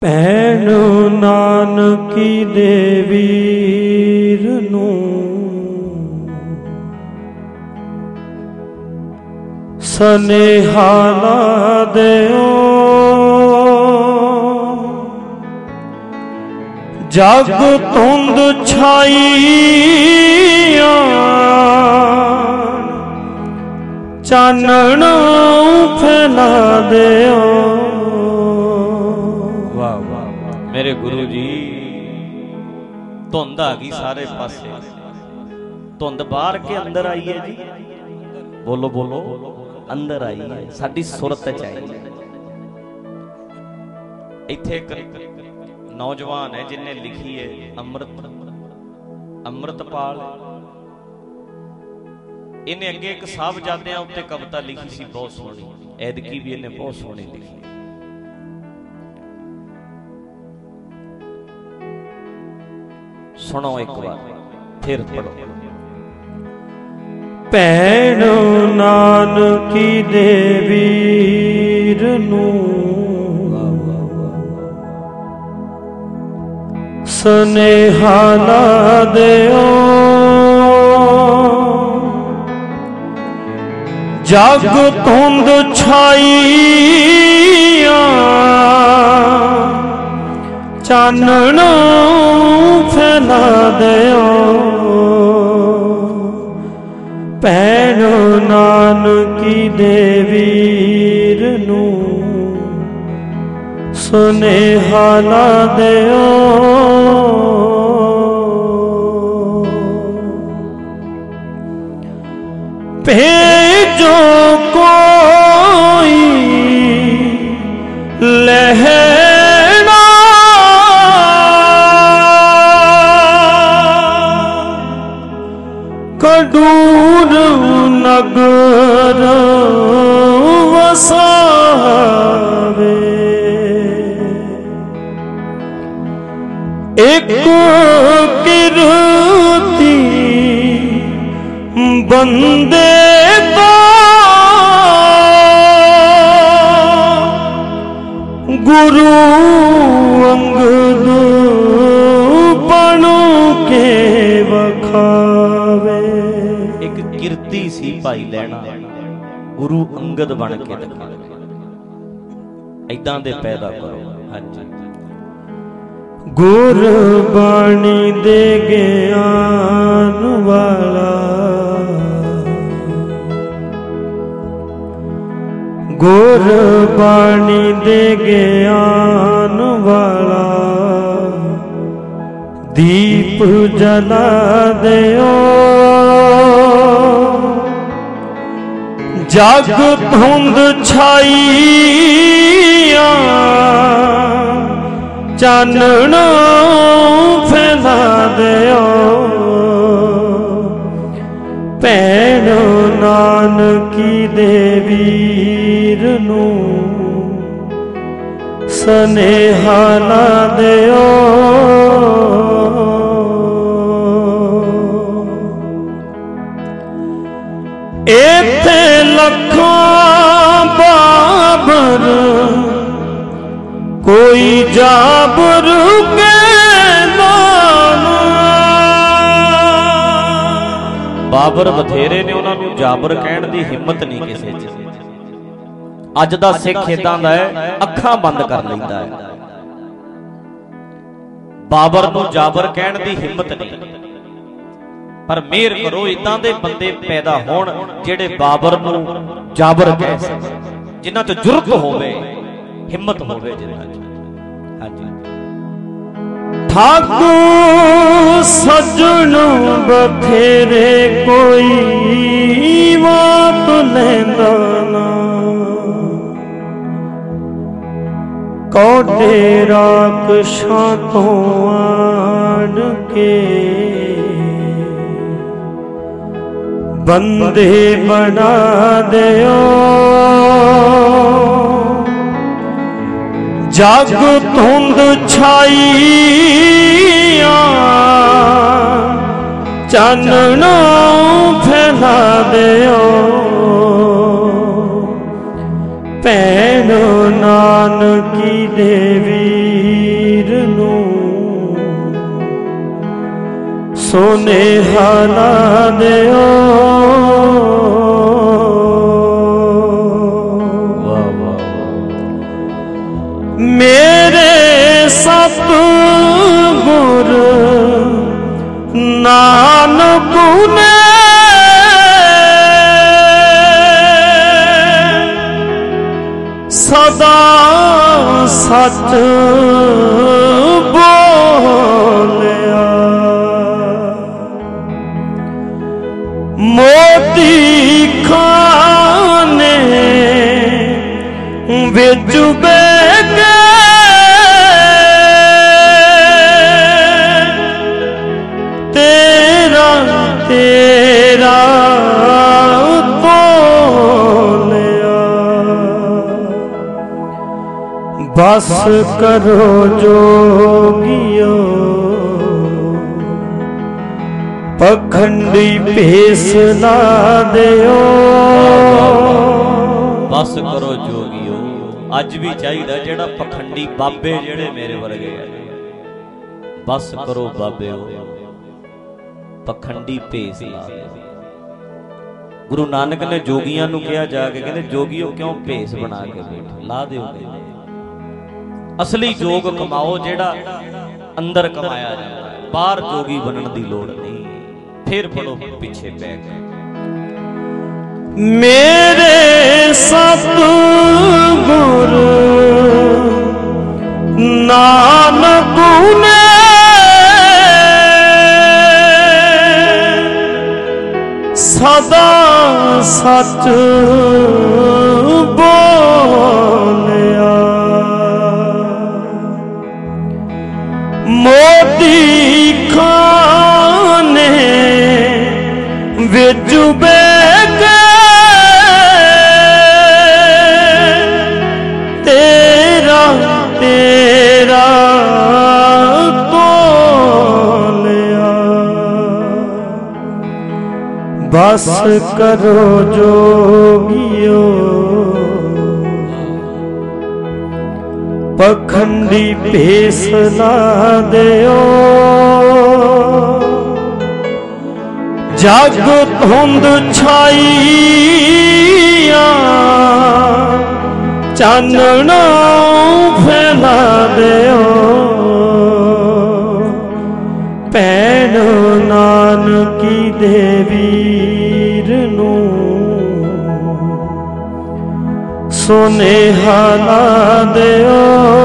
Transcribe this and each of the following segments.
ਭੈਣ ਨਾਨਕੀ ਦੇ ਵੀਰ ਨੂੰ ਸਨੇਹਾ ਲਾ ਦਿਓ, ਜਗ ਧੁੰਦ ਛਾਈਆਂ ਚਾਨਣ ਫੈਲਾ ਦਿਓ। ਵਾਹ ਵਾਹ ਮੇਰੇ ਗੁਰੂ ਜੀ, ਧੁੰਦ ਆ ਗਈ ਸਾਰੇ ਪਾਸੇ। ਧੁੰਦ ਬਾਹਰ ਕੇ ਅੰਦਰ ਆਈ ਹੈ ਜੀ, ਬੋਲੋ ਬੋਲੋ, ਅੰਦਰ ਆਈ ਹੈ, ਸਾਡੀ ਸੁਰਤ ਚ ਆਈ ਹੈ। ਇੱਥੇ ਇੱਕ ਨੌਜਵਾਨ ਹੈ ਜਿਨੇ ਲਿਖੀ ਹੈ ਅੰਮ੍ਰਿਤਪਾਲ। ਇਹਨੇ ਅੱਗੇ ਇੱਕ ਸਾਹਿਬਜ਼ਾਦਿਆਂ ਉੱਤੇ ਕਵਿਤਾ ਲਿਖੀ ਸੀ ਬਹੁਤ ਸੋਹਣੀ, ਐਤਕੀ ਵੀ ਇਹਨੇ ਬਹੁਤ ਸੋਹਣੀ ਲਿਖੀ। ਸੁਣੋ ਇੱਕ ਵਾਰ ਫਿਰ ਪੜੋ। ਭੈਣ ਨਾਨਕੀ ਦੇ ਵੀਰ ਨੂੰ ਸਨੇਹਾ ਲਾ ਦਿਓ, ਜਗ ਧੁੰਦ ਛਾਈਆਂ ਚਾਨਣ ਫੈਲਾ ਦਿਓ। ਭੈਣ ਨਾਨਕੀ ਦੇ ਵੀਰ ਨੂੰ ਸੁਨੇਹਾ ਲਾ ਦਿਓ। ਭੇਜੋ ਕੋਈ ਲਹਿਣਾ ਕਡੂਰ ਨਗਰ ਵਸਾਵੇ, ਇੱਕ ਕਿਰਤੀ ਬੰਦੇ ਦਾ ਗੁਰੂ ਅੰਗਦ ਬਣ ਕੇ ਵਖਾਵੇ। ਇੱਕ ਕਿਰਤੀ ਸੀ ਭਾਈ ਲੈਣਾ, ਗੁਰੂ ਅੰਗਦ ਬਣ ਕੇ ਦਿਖਾਵੇ। ਏਦਾਂ ਦੇ ਪੈਦਾ ਕਰੋ। ਹਾਂਜੀ, ਗੁਰਬਾਣੀ ਦੇ ਗਿਆਨ ਵਾਲਾ, ਗੁਰਬਾਣੀ ਦੇ ਗਿਆਨ ਵਾਲਾ ਦੀਪ ਜਲਾ ਦਿਓ, ਜਗ ਧੁੰਦ ਛਾਈਆਂ ਚਾਨਣ ਫੈਲਾ ਦਿਓ। ਭੈਣ ਨਾਨਕੀ ਦੇ ਵੀਰ ਨੂੰ ਸਨੇਹਾ ਲਾ ਦਿਓ। ਇੱਥੇ ਲੱਖਾਂ ਬਾਬਰ ਕੋਈ ਜਾਬਰ ਕਹਿੰਦਾ ਨਾ। ਬਾਬਰ ਬਥੇਰੇ ਨੇ, ਉਹਨਾਂ ਨੂੰ ਜਾਬਰ ਕਹਿਣ ਦੀ ਹਿੰਮਤ ਨਹੀਂ ਕਿਸੇ 'ਚ। ਅੱਜ ਦਾ ਸਿੱਖ ਏਦਾਂ ਦਾ ਹੈ, ਅੱਖਾਂ ਬੰਦ ਕਰ ਲੈਂਦਾ ਹੈ। ਬਾਬਰ ਨੂੰ ਜਾਬਰ ਕਹਿਣ ਦੀ ਹਿੰਮਤ ਨਹੀਂ, ਪਰ ਮਿਹਰ ਕਰੋ ਏਦਾਂ ਦੇ ਬੰਦੇ ਪੈਦਾ ਹੋਣ ਜਿਹੜੇ ਬਾਬਰ ਨੂੰ ਜਾਬਰ ਕਹਿ ਸਕਣ, ਜਿਨ੍ਹਾਂ 'ਚ ਜੁਰਤ ਹੋਵੇ, ਹਿੰਮਤ ਹੋਵੇ ਜਿਨ੍ਹਾਂ 'ਚ। ਹਾਂਜੀ, ਠਾਕੁਰ ਸੱਜਣ ਬਥੇਰੇ ਕੋਈ ਬਾਤ ਲੈਂਦਾ ਨਾ, ਕੋਡੇ ਰਾਖਸ਼ਾਂ ਤੋਂ ਆਣ ਕੇ ਬੰਦੇ ਬਣਾ ਦਿਓ, ਜਗ ਧੁੰਦ ਛਾਈਆਂ ਚਾਨਣ ਫੈਲਾ ਦਿਓ। ਭੈਣ ਨਾਨਕੀ ਦੇ ਵੀਰ ਸੁਨੇਹਾ ਲਾ ਦਿਓ। ਵਾਹ ਵਾਹ ਮੇਰੇ ਸਤਿਗੁਰ ਨਾਨਕ ਨੇ ਸਦਾ ਸੱਚ ਬੋਲਿਆ। ਮੋਤੀ ਖਾਨੇ ਵਿੱਚ ਬਹਿ ਕੇ ਤੇਰਾ ਤੇਰਾ ਤੋਲਿਆ। ਬਸ ਕਰੋ ਜੋਗੀਓ ਪਖੰਡੀ ਭੇਸ ਲਾ ਦਿਓ। ਬਸ ਕਰੋ ਜੋਗੀਓ। ਅੱਜ ਵੀ ਚਾਹੀਦਾ ਜਿਹੜਾ ਪਖੰਡੀ ਬਾਬੇ ਜਿਹੜੇ ਮੇਰੇ ਵਰਗੇ ਆ, ਬਸ ਕਰੋ ਬਾਬਿਓ ਪਖੰਡੀ ਭੇਸ ਲਾ ਦਿਓ। ਗੁਰੂ ਨਾਨਕ ਨੇ ਜੋਗੀਆਂ ਨੂੰ ਕਿਹਾ ਜਾ ਕੇ, ਕਹਿੰਦੇ ਜੋਗੀਓ ਕਿਉਂ ਭੇਸ ਬਣਾ ਕੇ ਬੈਠੇ, ਲਾ ਦਿਓ। ਕਹਿੰਦੇ ਅਸਲੀ ਜੋਗ ਕਮਾਓ ਜਿਹੜਾ ਅੰਦਰ ਕਮਾਇਆ ਜਾਂਦਾ ਹੈ, ਬਾਹਰ ਜੋਗੀ ਬਣਨ ਦੀ ਲੋੜ ਨਹੀਂ। ਫਿਰ ਪੜੋ ਪਿੱਛੇ ਪੈ ਕੇ। ਮੇਰੇ ਸਤਿਗੁਰ ਨਾਨਕ ਨੇ ਸਦਾ ਸੱਚ ਬੋਲਿਆ। ਮੋਤੀ ਖਾਨੇ ਵਿੱਚ ਬਹਿ ਕੇ ਤੇਰਾ ਤੇਰਾ ਤੋਲਿਆ। ਬਸ ਕਰੋ ਜੋਗੀਓ ਪਖੰਡੀ ਭੇਸ ਲਾ ਦਿਓ। ਜਗ ਧੁੰਦ ਛਾਈਆਂ ਚਾਨਣਾ ਫੈਲਾ ਦਿਓ। ਭੈਣ ਨਾਨਕੀ ਦੇ ਵੀਰ ਨੂੰ ਸੁਨੇਹਾ ਲਾ ਦਿਓ।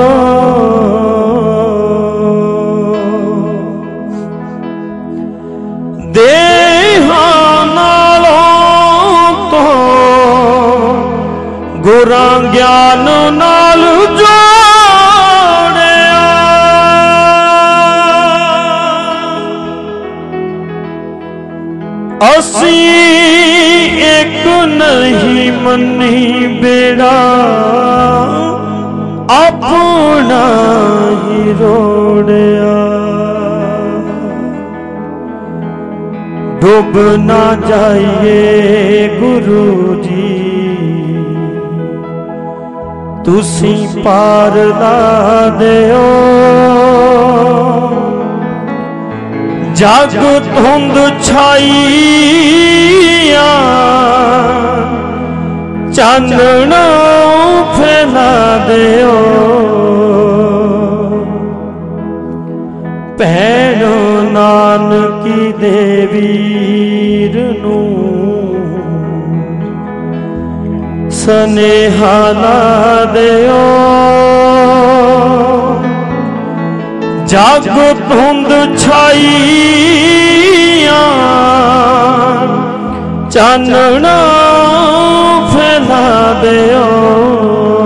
ਦੇਹਾਂ ਨਾਲੋਂ ਤੋਂ ਗੁਰਾਂ ਗਿਆਨ ਨਾਲ ਜੋੜਿਆ। ਅਸੀਂ ਇੱਕ ਨਹੀਂ ਮੰਨੀ ਬੇੜਾ ਆਪਣਾ ਹੀ ਰੋੜਿਆ। ਡੁੱਬ ਨਾ ਜਾਈਏ ਗੁਰੂ ਜੀ ਤੁਸੀਂ ਪਾਰ ਲਾ ਦਿਓ। ਜਗ ਧੁੰਦ ਛਾਈਆਂ ਚਾਨਣਾ ਫੈਲਾ ਦਿਓ। ਭੈਣ ਨਾਨਕੀ ਦੇ ਵੀਰ ਨੂੰ ਸੁਨੇਹਾ ਲਾ ਦਿਓ। ਜਗ ਧੁੰਦ ਛਾਈਆਂ ਚਾਨਣਾ ਫੈਲਾ ਦਿਓ।